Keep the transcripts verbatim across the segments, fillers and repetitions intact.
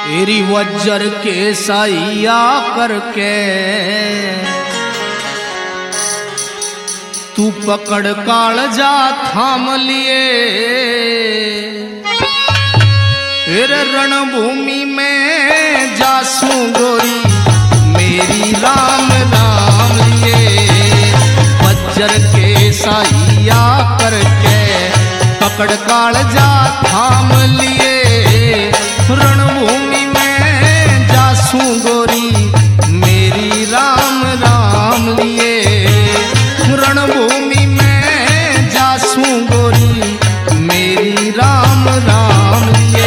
तेरी वज्र के साइया करके तू पकड़ कालजा थाम लिए, फिर रणभूमि में जासू गोरी मेरी राम नाम लिए। वज्र के साइया करके पकड़ कालजा थाम लिए, रणभूमि में जासू गोरी मेरी राम राम लिए। रणभूमि में जासू गोरी मेरी राम राम लिए।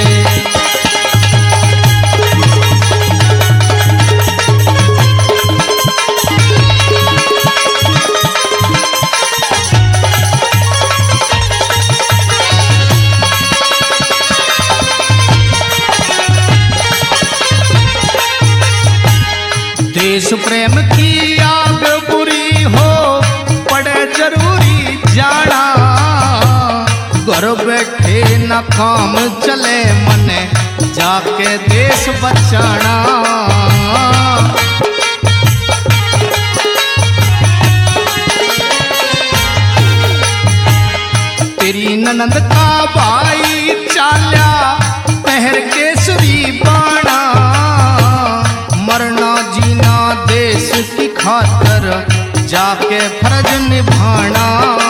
देश प्रेम की आग बुरी हो पड़े जरूरी जाना, घर बैठे न काम चले मने जाके देश बचाना। तेरी ननंद का भाई चाल्या पहर केसरी बाणा, मरना जीना देश की खातर जाके फर्ज निभाना।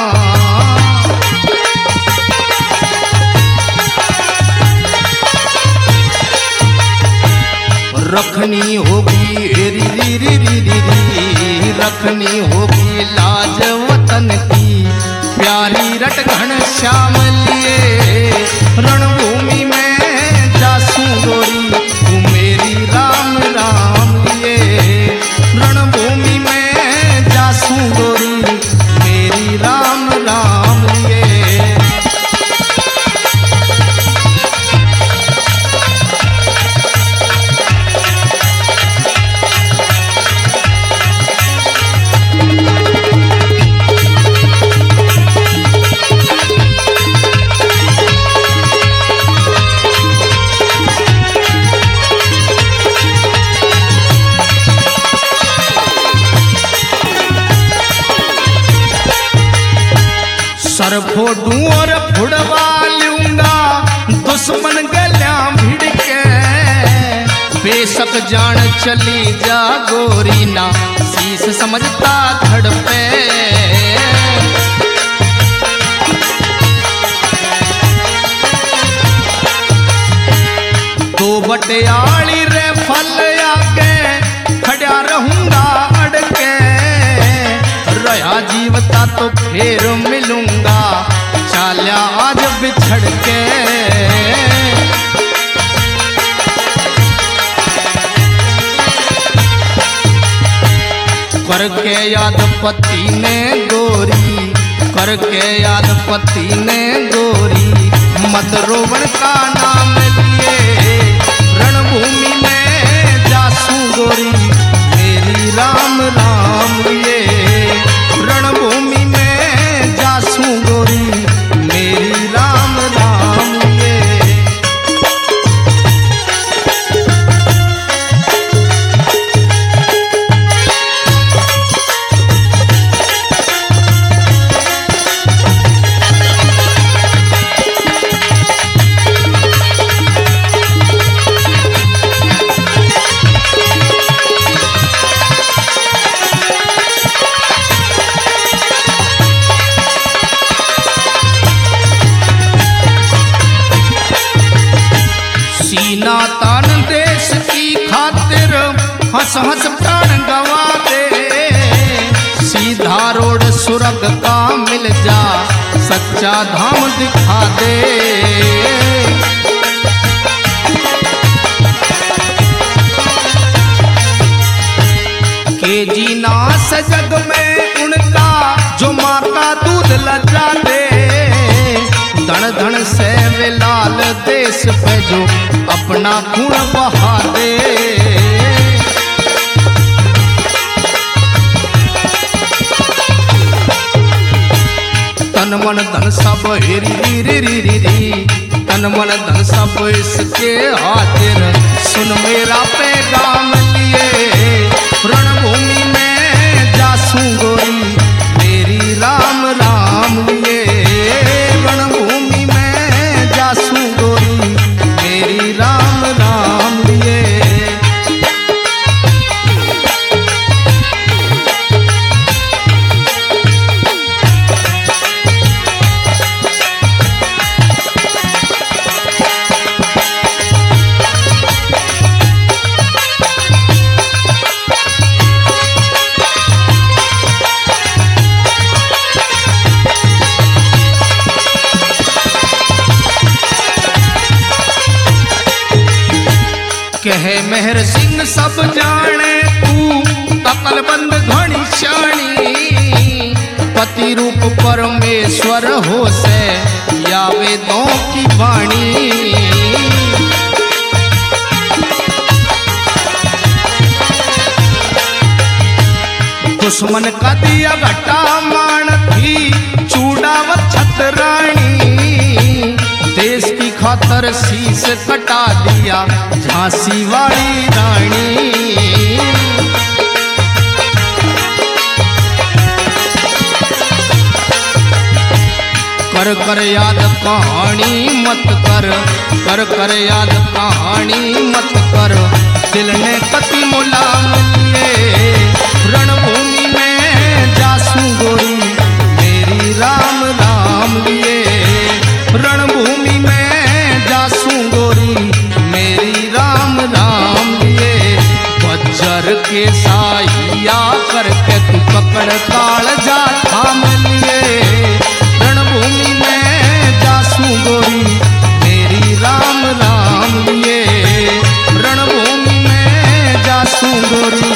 रखनी होगी री री री री री री, रखनी होगी लाज वतन की प्यारी रट घन श्याम लिए। रणभूमि में जासू गोरी तू मेरी राम राम लिए। रणभूमि में जासू गोरी मेरी राम राम लिए। सर फोड़ू और फुड़वा लूंगा दुश्मन गल्या भिड़ के, बेशक जान चली जा गोरी ना शीश समझता धड़ पे। दो बटियाली रे फल आगे खड़ा रहूंगा अड़के, रहा जीवता तो फिर मिलूंगा चाल्या आज बिछड़ के। करके याद पति ने गोरी, करके याद पति ने गोरी मत रोवण का नाम लिए। रणभूमि में जासू गोरी मेरी राम राम लिए। रणभूमि में जासू गोरी मेरी राम राम लिए। सीना तान देश की खातिर हंस हंस प्राण गवा दे, सीधा रोड सुरग का मिल जा सच्चा धाम दिखा दे। के जीना से जग में उनका जो माँ का दूध लजा दे, धन धन से वे लाल देश पे जो अपना खून बहा दे। तन मन धन सब हेरी री री री री, तन मन धन सब इसके हाजिर, सुन मेरा पैगाम लिए। रणभूमि में जासूं गोरी मेरी राम राम लिए। रणभूमि में जासूं गोरी मेरी राम राम लिए। कहे मेहर सिंह सब जाने तू अकलबंद घनी शानी। पति रूप परमेश्वर हो से या वेदों की वाणी। दुश्मन का दिया घटा मान थी चूड़ावत छतरानी। देश की खातर शीश कटा दिया झांसी वाली रानी। कर कर याद कहानी मत कर, कर कर याद कहानी मत कर, दिल ने कति मुलाम लिए। रणभूमि में जासूं गोरी मेरी राम राम लिए। रणभूमि में जासूं गोरी मेरी राम राम लिए। वज्र के साइया करके तू पकड़ काल जा थाम लिए। रणभूमि में जासूं गोरी मेरी राम राम लिए। रणभूमि में जासूं गोरी